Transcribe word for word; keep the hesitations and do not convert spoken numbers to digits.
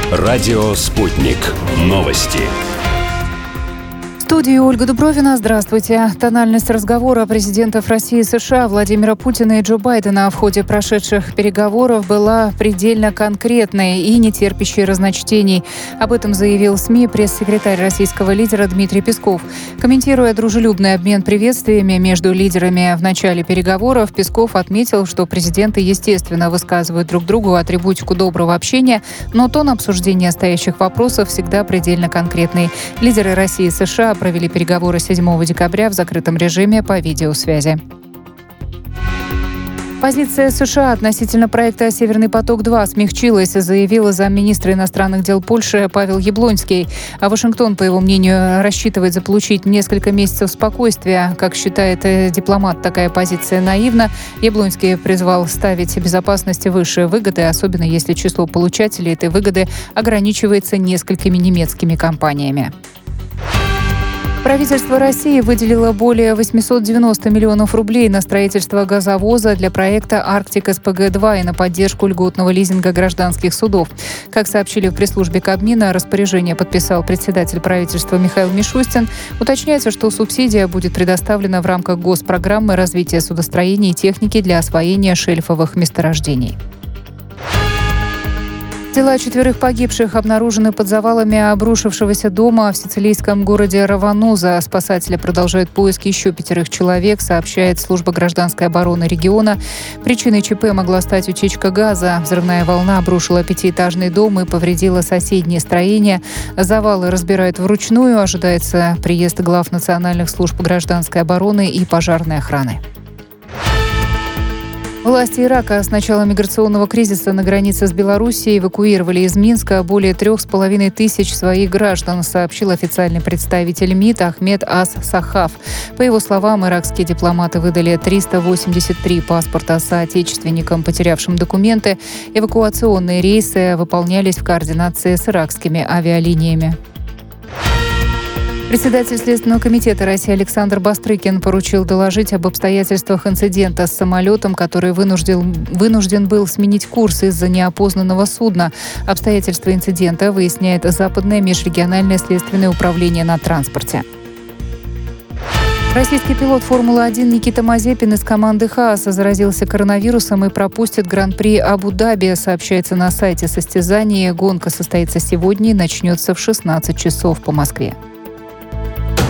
Радио «Спутник». Новости. В студии Ольга Дубровина. Здравствуйте. Тональность разговора президентов России и США Владимира Путина и Джо Байдена в ходе прошедших переговоров была предельно конкретной и не терпящей разночтений. Об этом заявил СМИ пресс-секретарь российского лидера Дмитрий Песков. Комментируя дружелюбный обмен приветствиями между лидерами в начале переговоров, Песков отметил, что президенты, естественно, высказывают друг другу атрибутику доброго общения, но тон обсуждения стоящих вопросов всегда предельно конкретный. Лидеры России и США провели переговоры седьмого декабря в закрытом режиме по видеосвязи. Позиция США относительно проекта «Северный поток-два» смягчилась, заявила замминистра иностранных дел Польши Павел Яблонский. А Вашингтон, по его мнению, рассчитывает заполучить несколько месяцев спокойствия. Как считает дипломат, такая позиция наивна. Яблонский призвал ставить безопасности выше выгоды, особенно если число получателей этой выгоды ограничивается несколькими немецкими компаниями. Правительство России выделило более восемьсот девяносто миллионов рублей на строительство газовоза для проекта «Арктик СПГ-два» и на поддержку льготного лизинга гражданских судов. Как сообщили в пресс-службе Кабмина, распоряжение подписал председатель правительства Михаил Мишустин. Уточняется, что субсидия будет предоставлена в рамках госпрограммы развития судостроения и техники для освоения шельфовых месторождений. Тела четверых погибших обнаружены под завалами обрушившегося дома в сицилийском городе Равануза. Спасатели продолжают поиски еще пятерых человек, сообщает служба гражданской обороны региона. Причиной ЧП могла стать утечка газа. Взрывная волна обрушила пятиэтажный дом и повредила соседние строения. Завалы разбирают вручную. Ожидается приезд глав национальных служб гражданской обороны и пожарной охраны. Власти Ирака с начала миграционного кризиса на границе с Белоруссией эвакуировали из Минска более трех с половиной тысяч своих граждан, сообщил официальный представитель МИД Ахмед Ас-Сахаф. По его словам, иракские дипломаты выдали триста восемьдесят три паспорта соотечественникам, потерявшим документы. Эвакуационные рейсы выполнялись в координации с иракскими авиалиниями. Председатель Следственного комитета России Александр Бастрыкин поручил доложить об обстоятельствах инцидента с самолетом, который вынужден, вынужден был сменить курс из-за неопознанного судна. Обстоятельства инцидента выясняет Западное межрегиональное следственное управление на транспорте. Российский пилот Формулы-один Никита Мазепин из команды «Хаас» заразился коронавирусом и пропустит Гран-при Абу-Даби, сообщается на сайте состязания. Гонка состоится сегодня и начнется в шестнадцать часов по Москве.